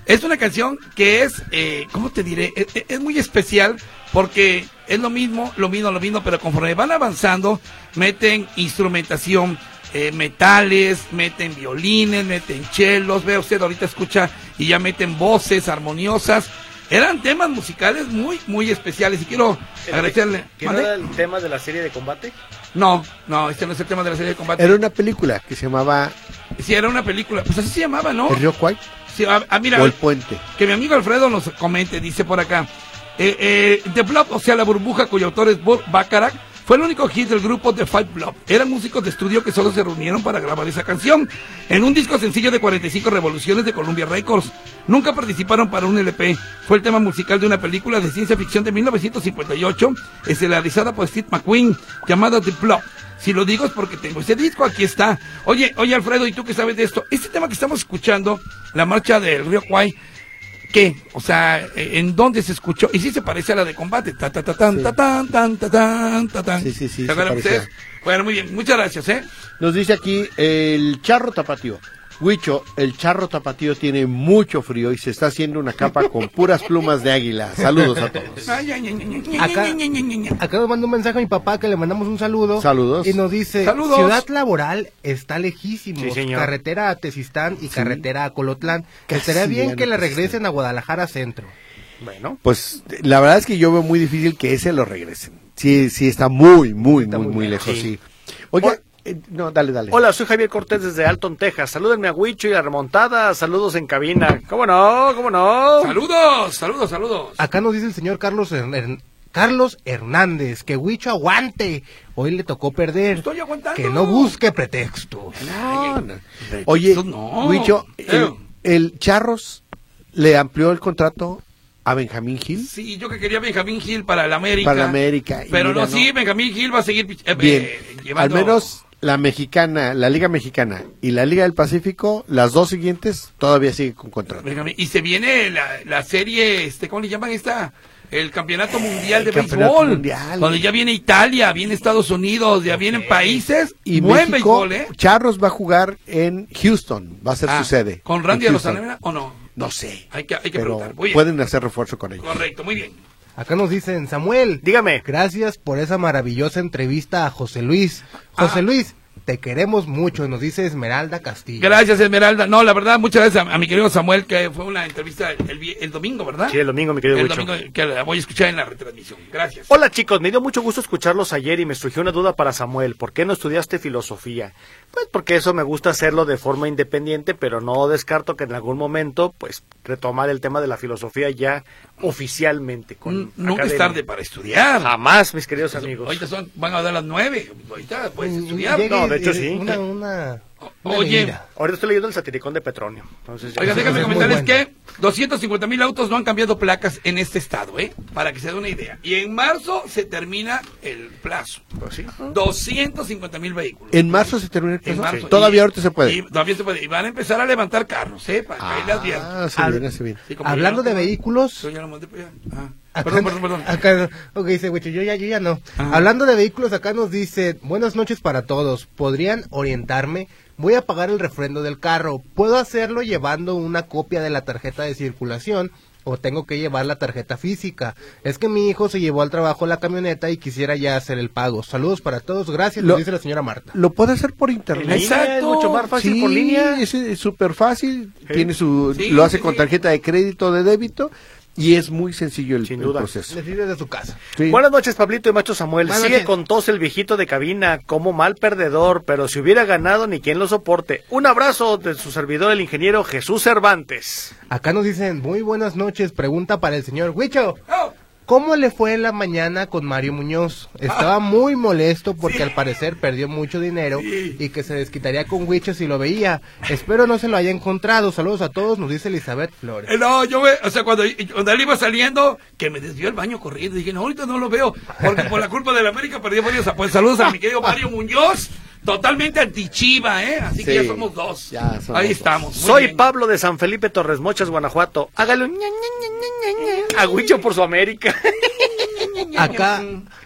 Es una canción que es, eh, ¿cómo te diré? Es, es muy especial porque es lo mismo, lo mismo, lo mismo, pero conforme van avanzando, meten instrumentación, eh, metales, meten violines, meten chelos, ve usted ahorita escucha y ya meten voces armoniosas. Eran temas musicales muy, muy especiales y quiero agradecerle. ¿Que no era el tema de la serie de combate? No, no, este no es el tema de la serie de combate. Era una película que se llamaba Sí, era una película, pues así se llamaba, ¿no? El Río Kwai Sí, a, a, mira, o El Puente. Que mi amigo Alfredo nos comente, dice por acá. Eh, eh, The Blob, o sea, La Burbuja, cuyo autor es Bob Bacharach, fue el único hit del grupo The Five Blob. Eran músicos de estudio que solo se reunieron para grabar esa canción en un disco sencillo de cuarenta y cinco revoluciones de Columbia Records. Nunca participaron para un L P. Fue el tema musical de una película de ciencia ficción de mil novecientos cincuenta y ocho, estelarizada por Steve McQueen, llamada The Blob. Si lo digo es porque tengo ese disco, aquí está. Oye, oye Alfredo, ¿y tú qué sabes de esto? Este tema que estamos escuchando, la marcha del Río Kwai, ¿qué? O sea, ¿en dónde se escuchó? Y sí se parece a la de combate. Ta ta ta tan, Sí. ta tan, tan, ta tan, ta tan. Sí, sí, sí, ¿Se se acuerdan parecía. ustedes? Bueno, muy bien, muchas gracias, ¿eh? Nos dice aquí el charro tapatío. Huicho, el charro tapatío tiene mucho frío y se está haciendo una capa con puras plumas de águila. Saludos a todos. Ay, ay, ay, ay, ay, Acá- ay, ay, ay, ay, ay. Acá nos manda un mensaje a mi papá que le mandamos un saludo. Saludos. Y nos dice, Saludos. Ciudad Laboral está lejísimo. Sí, señor. Carretera a Tezistán y carretera a Colotlán. Casi Estaría bien llegan que a le Tezistán. regresen a Guadalajara Centro. Bueno. Pues la verdad es que yo veo muy difícil que ese lo regresen. Sí, sí está muy, muy, Está muy, muy muy lejos. lejos, Sí. sí. Oiga, Hola. eh, no, dale, dale. Hola, soy Javier Cortés desde Alton, Texas. Salúdenme a Huicho y a Remontada. Saludos en cabina. ¿Cómo no? ¿Cómo no? Saludos, saludos, saludos. Acá nos dice el señor Carlos Hern- Hern- Carlos Hernández, que Huicho aguante. Hoy le tocó perder. Estoy aguantando. Que no busque pretextos. No, no. Ay, Oye, no. Huicho, el, Eh. el Charros le amplió el contrato a Benjamín Gil. Sí, yo que quería Benjamín Gil para la América. Para la América, y Pero mira, no, no. sí, Benjamín Gil va a seguir eh, Bien, eh, llevando... al menos la mexicana, la Liga Mexicana y la Liga del Pacífico, las dos siguientes, todavía sigue con contrato. Benjamín- Y se viene la, la serie, este, ¿cómo le llaman esta? El Campeonato Mundial de El Campeonato Béisbol. Mundial. Donde ya viene Italia, viene Estados Unidos, ya vienen países. Y buen México, béisbol, ¿eh? Charros va a jugar en Houston, va a ser Ah, su sede. ¿Con Randy en de los Houston. Alameda o no? No sé, Hay que, hay que pero preguntar. Muy bien. pueden hacer refuerzo con ellos. Correcto, muy bien. Acá nos dicen, Samuel, Dígame. gracias por esa maravillosa entrevista a José Luis. José Ah. Luis, te queremos mucho, nos dice Esmeralda Castillo. Gracias, Esmeralda. No, la verdad, muchas gracias a, a mi querido Samuel, que fue una entrevista el, el, vi- el domingo, ¿verdad? Sí, el domingo, mi querido El Huicho. domingo, que la voy a escuchar en la retransmisión. Gracias. Hola chicos, me dio mucho gusto escucharlos ayer y me surgió una duda para Samuel. ¿Por qué no estudiaste filosofía? Pues porque eso me gusta hacerlo de forma independiente, pero no descarto que en algún momento, pues, retomar el tema de la filosofía ya oficialmente. Con N- Nunca es academia. tarde para estudiar. Jamás, mis queridos amigos. Ahorita son, van a dar las nueve. Ahorita puedes Mm, estudiar. llegue, No, de hecho, eh, sí. Una, una, una Oye, medida. Ahorita estoy leyendo el Satiricón de Petronio. Entonces, ya- Oiga, déjame es muy comentarles bueno. que doscientos cincuenta mil autos no han cambiado placas en este estado, ¿eh? Para que se dé una idea. Y en marzo se termina el plazo. Pues sí. doscientos cincuenta mil vehículos. En marzo se termina el En plazo. marzo. Todavía Y- ahorita se puede. Y todavía se puede. Y van a empezar a levantar carros, ¿eh? Para que ahí las vieran. Ah, se Al- viene, se viene. Sí, como Hablando yo, de ¿no? vehículos, Yo ya lo mandé para allá. Ah. acá, Perdón, perdón, perdón. acá- ok, dice Huicho, yo ya, yo ya no. Ajá. Hablando de vehículos, acá nos dice, buenas noches para todos, ¿podrían orientarme? Voy a pagar el refrendo del carro, ¿puedo hacerlo llevando una copia de la tarjeta de circulación o tengo que llevar la tarjeta física? Es que mi hijo se llevó al trabajo la camioneta y quisiera ya hacer el pago. Saludos para todos, gracias, Lo- nos dice la señora Marta. Lo puede hacer por En internet. línea Exacto. es mucho más fácil Sí, por línea. es es súper fácil. Sí. Tiene su, Sí, lo hace sí, con sí. tarjeta de crédito o de débito y es muy sencillo el, Sin el duda. proceso. Le sirve de su casa. Sí. Buenas noches, Pablito y Macho Samuel. Buenas Sigue noches. con tos el viejito de cabina, como mal perdedor, pero si hubiera ganado ni quien lo soporte. Un abrazo de su servidor, el ingeniero Jesús Cervantes. Acá nos dicen, muy buenas noches, pregunta para el señor Huicho. Oh, ¿Cómo le fue en la mañana con Mario Muñoz? Estaba muy molesto porque al parecer perdió mucho dinero Sí. y que se desquitaría con Huicho si lo veía. Espero no se lo haya encontrado. Saludos a todos, nos dice Elizabeth Flores. eh, no, yo me, o sea, cuando, cuando él iba saliendo, que me desvió el baño corriendo, dije, no, ahorita no lo veo, porque por la culpa de la América perdió varios apoyos. Saludos a mi querido Mario Muñoz, totalmente anti-Chiva, ¿eh? Así que Sí, ya somos dos. ya somos Ahí dos. estamos. muy Soy bien. Pablo de San Felipe Torres Mochas, Guanajuato. Hágale un ña, ña, ña, ña, ña, ña. A Huicho por su América. Acá,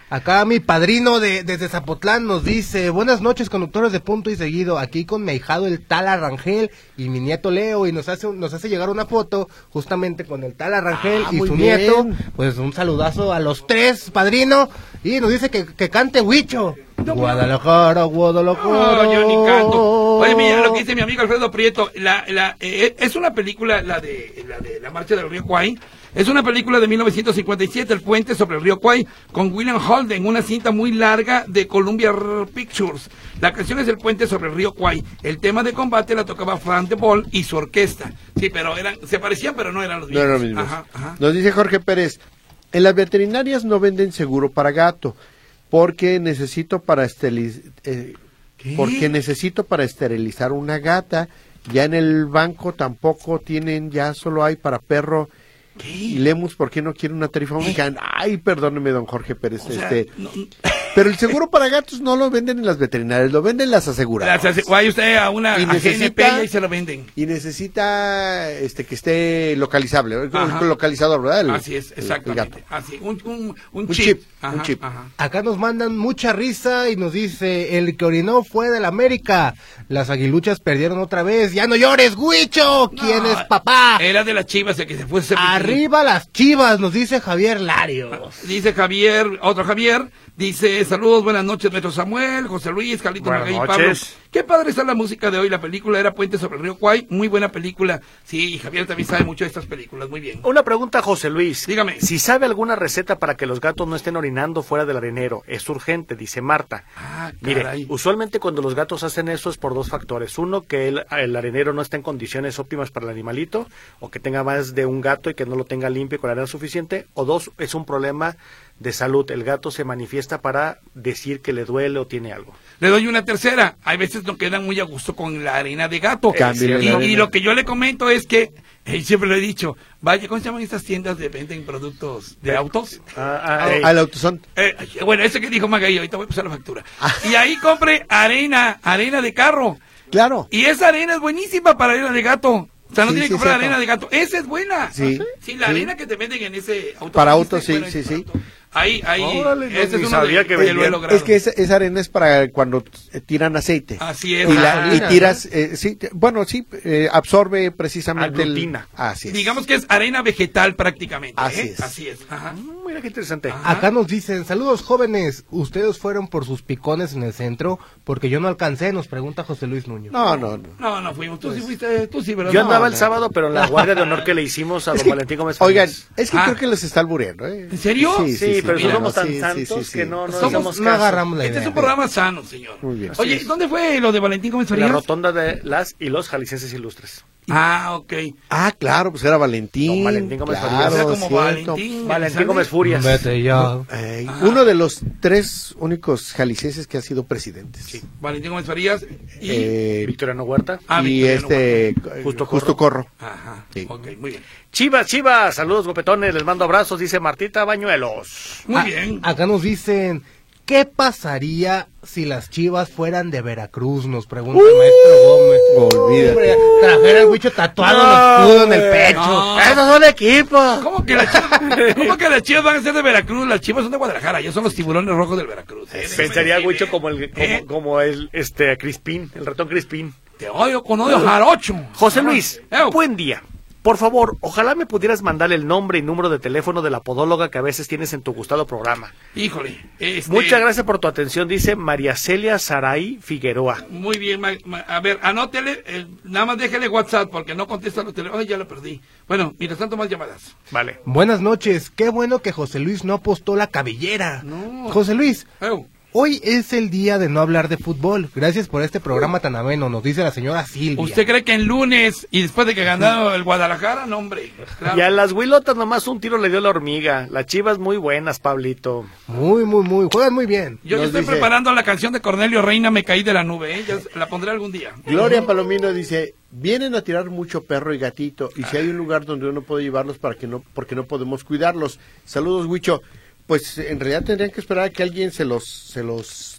Acá mi padrino de desde Zapotlán nos dice, buenas noches conductores de Punto y Seguido, aquí con mi ahijado el tal Arrangel y mi nieto Leo, y nos hace nos hace llegar una foto justamente con el tal Arrangel Ah, y muy su bien. nieto. Pues un saludazo a los tres, padrino, y nos dice que, que cante Huicho. Guadalajara, Guadalajara. No, yo ni canto. Oye, mira lo que dice mi amigo Alfredo Prieto. La, la, eh, es una película, la de, la de la marcha del río Kwai. Es una película de mil novecientos cincuenta y siete, El puente sobre el río Kwai, con William Holden, una cinta muy larga de Columbia Pictures. La canción es El puente sobre el río Kwai. El tema de combate la tocaba Frank de Boll y su orquesta. Sí, pero eran, se parecían, pero no eran los mismos. No eran los mismos. Ajá, ajá. Nos dice Jorge Pérez, en las veterinarias no venden seguro para gato, porque necesito para esterilizar, eh, porque necesito para esterilizar una gata. Ya en el banco tampoco tienen, ya solo hay para perro. ¿Qué? Y Lemus, ¿por qué no quiere una tarifa única? Ay, perdóneme, don Jorge Pérez. O sea, este, no- pero el seguro para gatos no lo venden en las veterinarias, lo venden las aseguradoras. Las hace- vaya usted a una Y a G N P necesita- y se lo venden. Y necesita este que esté localizable, Ajá. el localizador, ¿verdad? El- Así es, el- el exactamente. gato. Así, un, un, un Un chip. chip, Ajá, un chip. ajá. Acá nos mandan mucha risa y nos dice, el que orinó fue del América, las aguiluchas perdieron otra vez, ya no llores, Huicho, ¿quién No, es papá? Era de las Chivas el que se fue a hacer pipí. Arriba las Chivas, nos dice Javier Larios. Dice Javier, otro Javier, dice, saludos, buenas noches, Metro Samuel, José Luis, Carlitos Buenas Maguey y Pablo. noches. Qué padre está la música de hoy, la película era Puente sobre el río Kwai, muy buena película. Sí, y Javier también sabe mucho de estas películas, muy bien. Una pregunta, José Luis. Dígame. Si sabe alguna receta para que los gatos no estén orinando fuera del arenero. Es urgente, dice Marta. Ah, Mire, caray. usualmente cuando los gatos hacen eso es por dos factores. Uno, que el, el arenero no está en condiciones óptimas para el animalito, o que tenga más de un gato y que no lo tenga limpio con arena suficiente. O dos, es un problema de salud. El gato se manifiesta para decir que le duele o tiene algo. Le doy una tercera. Hay veces no quedan muy a gusto con la arena de gato. Cámbiale Y, la y arena. lo que yo le comento es que, eh, siempre lo he dicho, vaya, ¿cómo se llaman estas tiendas de venden productos de autos? Ah, Ah, ah, ey. al autosón. Eh, bueno, ese que dijo Magaí, ahorita voy a pasar la factura. Y ahí compre arena, arena de carro. Claro. Y esa arena es buenísima para arena de gato. O sea, no Sí, tiene sí, que comprar cierto. arena de gato. Esa es buena. Sí. Sí, la Sí. arena que te venden en ese auto. Para autos, sí, sí, sí. Ahí, ahí. Órale, no, ese ni es uno sabía de, que que lo he vendían. logrado. Es que esa, esa arena es para cuando eh, tiran aceite. Así es. Y, la- Ajá. y tiras, eh, sí, te- bueno, sí, eh, absorbe precisamente el... Aglutina. Así es. Digamos que es arena vegetal prácticamente. Así ¿eh? es. Así es. Ajá. Mm, Mira qué interesante. Ajá. Acá nos dicen, saludos jóvenes, ¿ustedes fueron por sus picones en el centro? Porque yo no alcancé, nos pregunta José Luis Nuño. No, no, no. No, no fuimos. Tú sí fuiste, tú sí, ¿verdad? Yo No, andaba no. el sábado, pero en la guardia de honor que le hicimos a Es don que- Valentín Gómez Oigan, Farías. es que Ah. creo que los está albureando, ¿eh? ¿En serio? Sí, pero mira, somos tan sí, sí, santos sí, sí. que no, no Somos- hacemos no caso. agarramos la Este idea. es un programa sano, señor. Muy bien. Oye, Así es. ¿dónde fue lo de Valentín Gómez En la Farías? rotonda de las y los jaliscienses ilustres. Ah, ok. Ah, claro, pues era Valentín. Don Valentín Gómez claro, Farías. O sea, como cierto. Valentín. Valentín Elizalde. Gómez Furias. Vete ya. Eh, Ajá. uno de los tres únicos jaliscienses que ha sido presidentes. Sí. Valentín Gómez Farías y... Eh, Victoriano Huerta. Ah, y Victoriano este Justo Justo, Corro. Ajá, Sí. ok, muy bien. Chivas, Chivas, saludos gopetones, les mando abrazos, dice Martita Bañuelos. Muy Ah, bien. Acá nos dicen, ¿qué pasaría si las Chivas fueran de Veracruz? Nos pregunta el maestro Gómez. Olvídate. Hombre, trajera el bicho tatuado No, el escudo en el güey. pecho. No. ¡Esos son equipos! ¿Cómo que, las chivas, ¿Cómo que las chivas van a ser de Veracruz? Las chivas son de Guadalajara, ellos son los tiburones rojos del Veracruz. Eh, Pensaría eh, mucho eh, como el, como, eh, como el este Crispín, el ratón Crispín. Te odio con odio jarocho. José Ajá. Luis, Ew. buen día. Por favor, ojalá me pudieras mandar el nombre y número de teléfono de la podóloga que a veces tienes en tu gustado programa. Híjole. Este, Muchas gracias por tu atención, dice María Celia Saray Figueroa. Muy bien, ma- ma- a ver, anótele, eh, nada más déjele WhatsApp porque no contesta los teléfonos. Ay, ya lo perdí. Bueno, mientras tanto, más llamadas. Vale. Buenas noches, qué bueno que José Luis no apostó la cabellera. No. José Luis, Ew. hoy es el día de no hablar de fútbol. Gracias por este programa tan ameno, nos dice la señora Silvia. ¿Usted cree que en lunes y después de que ganado el Guadalajara? No, hombre. Claro. Y a las huilotas nomás un tiro le dio la hormiga. Las chivas muy buenas, Pablito. Muy, muy, muy, juegan muy bien. Yo ya Nos estoy dice- preparando la canción de Cornelio Reina, Me caí de la nube, ¿eh? Ya la pondré algún día. Gloria Palomino dice, vienen a tirar mucho perro y gatito, y si hay un lugar donde uno puede llevarlos para que no, porque no podemos cuidarlos. Saludos, Huicho. Pues en realidad tendrían que esperar a que alguien se los, se los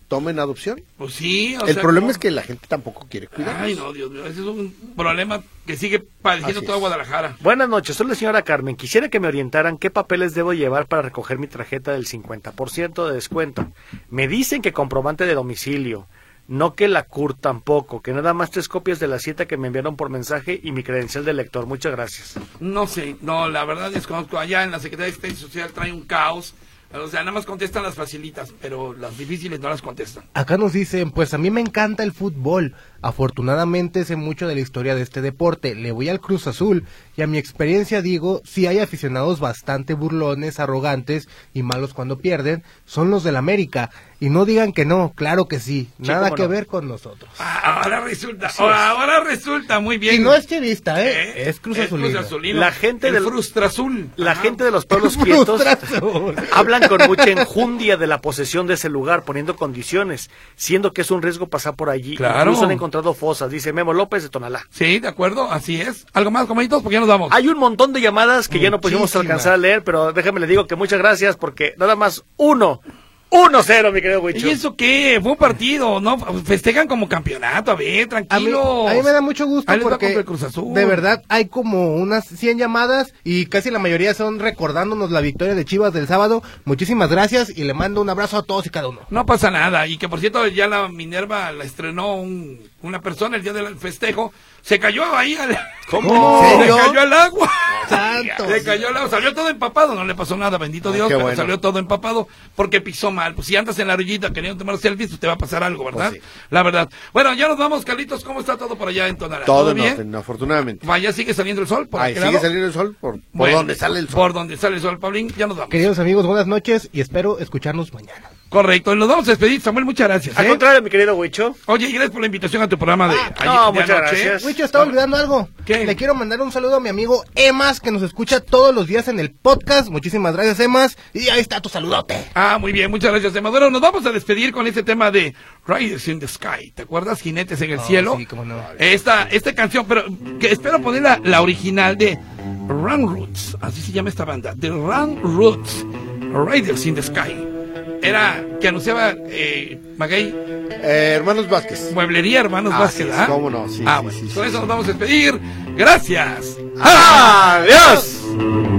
tomen adopción. Pues sí. O El sea, problema ¿cómo? es que la gente tampoco quiere cuidar. Ay, no, Dios mío, ese es un problema que sigue padeciendo Así toda es. Guadalajara. Buenas noches, soy la señora Carmen. Quisiera que me orientaran qué papeles debo llevar para recoger mi tarjeta del cincuenta por ciento de descuento. Me dicen que comprobante de domicilio, no que la C U R tampoco, que nada más tres copias de la cita que me enviaron por mensaje y mi credencial de lector. Muchas gracias. No sé, no, la verdad desconozco. Allá en la Secretaría de Asistencia Social trae un caos. O sea, nada más contestan las facilitas, pero las difíciles no las contestan. Acá nos dicen, pues a mí me encanta el fútbol. Afortunadamente sé mucho de la historia de este deporte. Le voy al Cruz Azul y a mi experiencia digo, sí hay aficionados bastante burlones, arrogantes y malos cuando pierden. Son los del América. Y no digan que no, claro que sí. Sí, Nada cómo que no. ver con nosotros. Ah, ahora resulta, ahora resulta muy bien. Y no es chivista, ¿eh? ¿Eh? Es Cruz Es Azulino. Cruz Azulino. La gente El del- Frustrazul. La Ajá. gente de los pueblos quietos Frustrazul. hablan con mucha enjundia de la posesión de ese lugar, poniendo condiciones, siendo que es un riesgo pasar por allí. Claro. Incluso han encontrado fosas, dice Memo López de Tonalá. Sí, de acuerdo, así es. ¿Algo más, comaditos? Porque ya nos vamos. Hay un montón de llamadas que ya no pudimos Muchísimas. alcanzar a leer, pero déjame le digo que muchas gracias porque nada más uno, uno cero, mi querido Huicho. ¿Y eso qué? Fue un partido, ¿no? Festejan como campeonato, a ver, A mí, tranquilos. a mí me da mucho gusto Ahí les va porque contra el Cruz Azul. de verdad hay como unas cien llamadas y casi la mayoría son recordándonos la victoria de Chivas del sábado. Muchísimas gracias y le mando un abrazo a todos y cada uno. No pasa nada. Y que por cierto, ya la Minerva la estrenó un- una persona el día del festejo. Se cayó ahí al... ¿Cómo? Se ¿En serio? cayó al agua. Santo. Se cayó al agua. Salió todo empapado. No le pasó nada, bendito Ah, Dios, qué pero bueno. salió todo empapado porque pisó mal. Pues si andas en la orillita queriendo tomar selfies, pues te va a pasar algo, ¿verdad? Pues sí. La verdad. Bueno, ya nos vamos, Carlitos. ¿Cómo está todo por allá en Tonalá? Todo en bien? orden, afortunadamente. Vaya, sigue saliendo el sol. Por Ahí aquel sigue lado? saliendo el sol por, por Bueno, donde sale el sol. Por donde sale el sol, Pablín. Ya nos vamos. Queridos amigos, buenas noches y espero escucharnos mañana. Correcto. Y nos vamos a despedir. Samuel, muchas gracias. Al ¿eh? contrario, mi querido Huicho. Oye, y gracias por la invitación a tu programa de, Ah, ayer- no, de muchas anoche. gracias. Wicho, estaba olvidando algo. ¿Qué? Le quiero mandar un saludo a mi amigo Emas, que nos escucha todos los días en el podcast. Muchísimas gracias, Emas. Y ahí está tu saludote. Ah, muy bien, muchas gracias, Emma. Bueno, nos vamos a despedir con este tema de Riders in the Sky. ¿Te acuerdas? Jinetes en el Oh, cielo. sí, cómo no. Esta, esta canción, pero que espero poner la, la original de Run Roots. Así se llama esta banda. The Run Roots. Riders in the Sky. Era que anunciaba eh, Maguey, Eh, hermanos Vázquez. Mueblería Hermanos Ah, Vázquez. sí, ¿ah? cómo no, sí, ah, sí, bueno, sí, con sí, eso sí. nos vamos a despedir. Gracias. ¡Adiós!